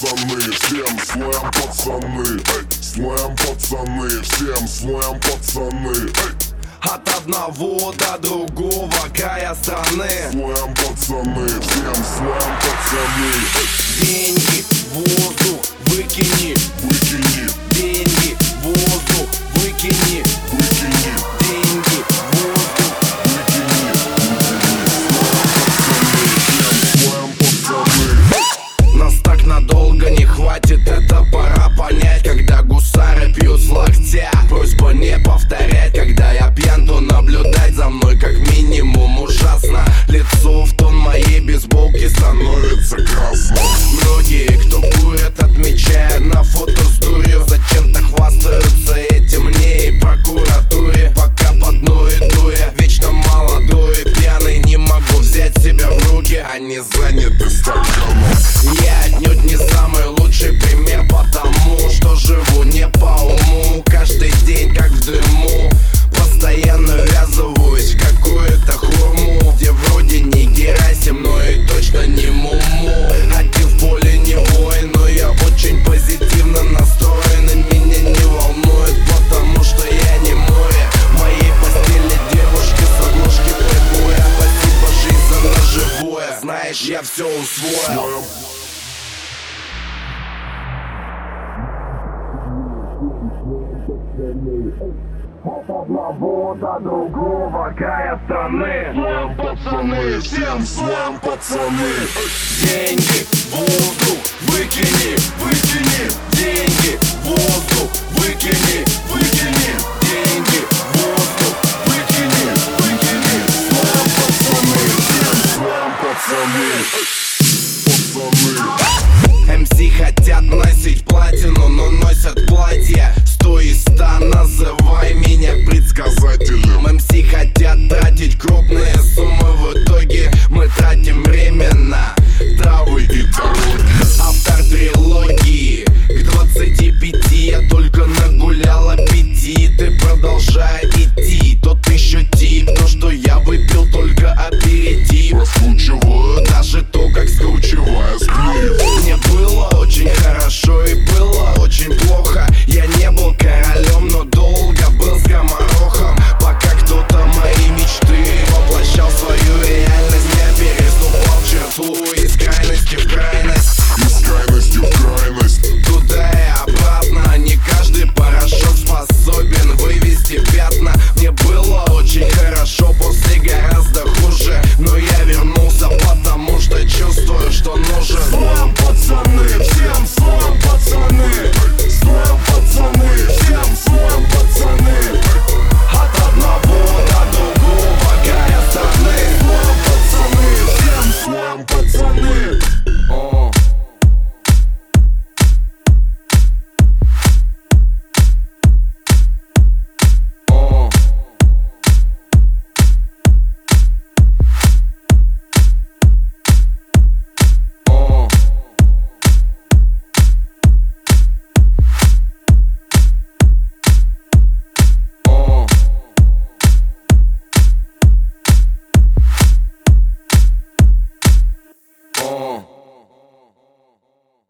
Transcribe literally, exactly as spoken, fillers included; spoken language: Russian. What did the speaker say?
пацаны, всем слэм, пацаны, слэм, пацаны, всем слэм, пацаны. От одного до другого края страны. Слэм, пацаны, всем слэм, пацаны. Деньги, воздух, выкини, Выкини, деньги, воздух, выкини, выкини, деньги, воздух. выкини. Слэм, пацаны. Нас так надолго не хватит, это пора понять. Когда гусары пьют с локтя, просьба не повторять. Когда я пьян, то наблюдать за мной как минимум ужасно. Лицо в тон моей бейсболки становится красным. Многие, кто курят, отмечая на фото с дурью, зачем-то хвастаются этим мне и прокуратуре. Пока под ноги дуя, вечно молодой и пьяный, не могу взять себя в руки, они заняты стаканом. Я отнюдь не самый лучший пример, потому что живу не по уму. Каждый день как в дыму, постоянно ввязываюсь в какую-то хурму, где вроде не Герасим, но и точно не Муму. Один в поле не воин, но я очень позитивно настроен, и меня не волнует, потому что я не море. В моей постели девушки с обложки плейбоя. Спасибо, жизнь, за ножевое. Знаешь, я все усвоил. От одного до другого края страны. Слэм, пацаны, всем слэм, пацаны. Деньги, воздух, выкини,